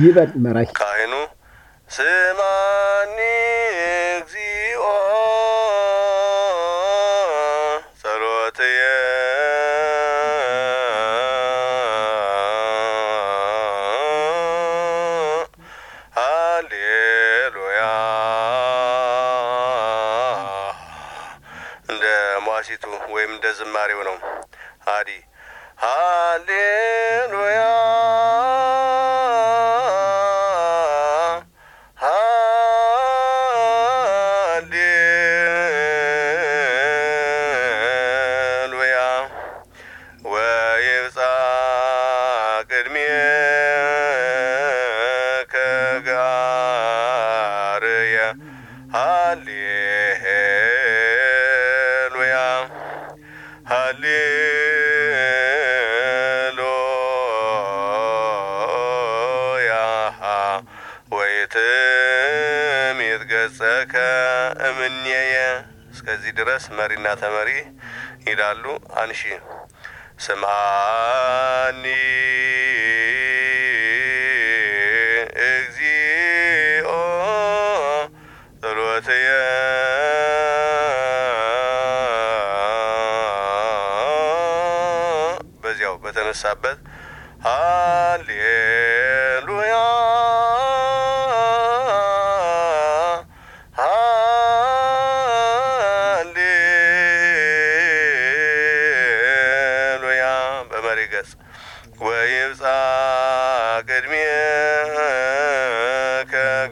ይበል መራኪ ካህኑ ስማኒ እግዚኦ ጸሎትየ ሃሌሉያ እንደ ሟሲቱ ወይም እንደ ዝማሬው ነው ሃዲ ሃሌሉያ ሃሌሉያ ሃሌሉያ ወይትምይት ገጸከ እምኔየ እስከዚህ ድረስ መሪና ተመሪ ይላሉ። አንሺ ስምዓኒ እግዚኦ ጸሎትየ በዚያው በተነሳበት ሃሌሉያ ሃሌሉያ በመሪ ገጽ ወይብጻሕ ቅድሜከ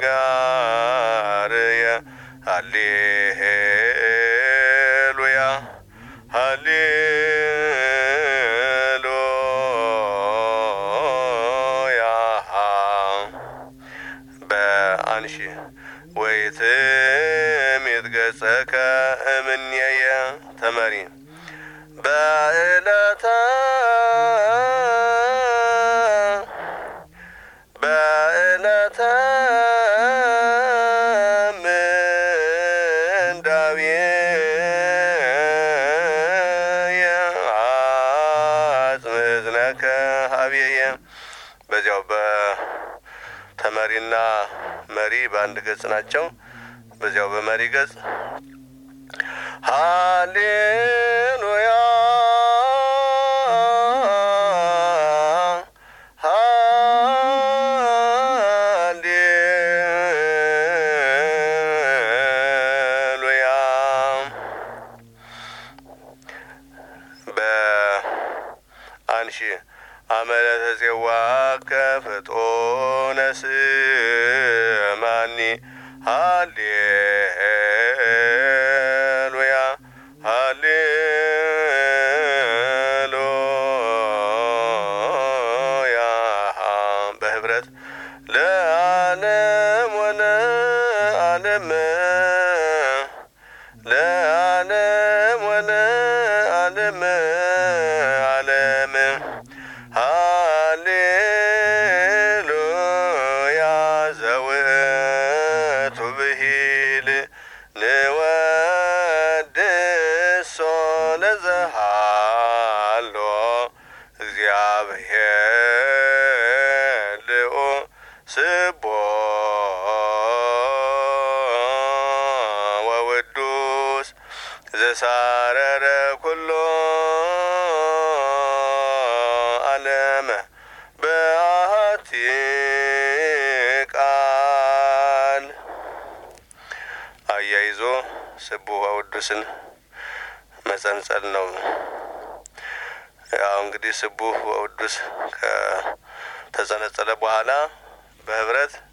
ጋርየ ሃሌሉያ ሃሌሉያ በአንሺ ወይትምይት ገጸከ እምኔየ ተመሪ በዕለተ ምንዳቤየ አጽም እዝነከ ሀቤየ በዚያው በተመሪና መሪ በአንድ ገጽ ናቸው። በዚያው በመሪ ገጽ ሃሌሉያ ሃሌሉያ በአንሺ አመለተ ጽዋከ ፍጡነ ስማኒ ሃሌሉያ ሃሌሉያ በህብረት ለዓለም ወለዓለም ለዓለም ወለዓለም ዓለም ሃሌሉያ ዘውእቱ ብሂል ንወድሶ ለዘሃሎ እግዚአብሔር ልዑ ስቦ ወውዱስ ዘሳረረ ኩሎ ዓለም በአሐቲ ቃል አያይዞ ስቡሕ ወውዱስን መጸንጸል ነው። ያው እንግዲህ ስቡሕ ወውዱስ ከተጸነጸለ በኋላ በህብረት